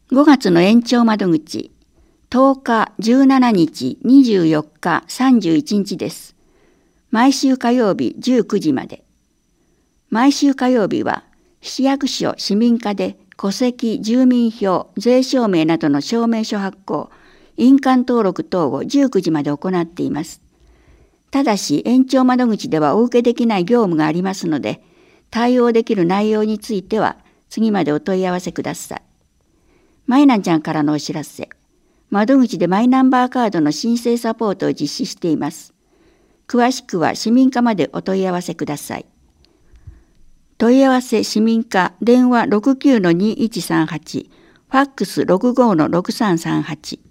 5月の延長窓口、10日、17日、24日、31日です。毎週火曜日19時まで。毎週火曜日は、市役所市民課で戸籍、住民票、税証明などの証明書発行、印鑑登録等を19時まで行っています。ただし、延長窓口ではお受けできない業務がありますので、対応できる内容については、次までお問い合わせください。マイナンちゃんからのお知らせ。窓口でマイナンバーカードの申請サポートを実施しています。詳しくは市民課までお問い合わせください。問い合わせ市民課電話69-2138、ファックス65-6338。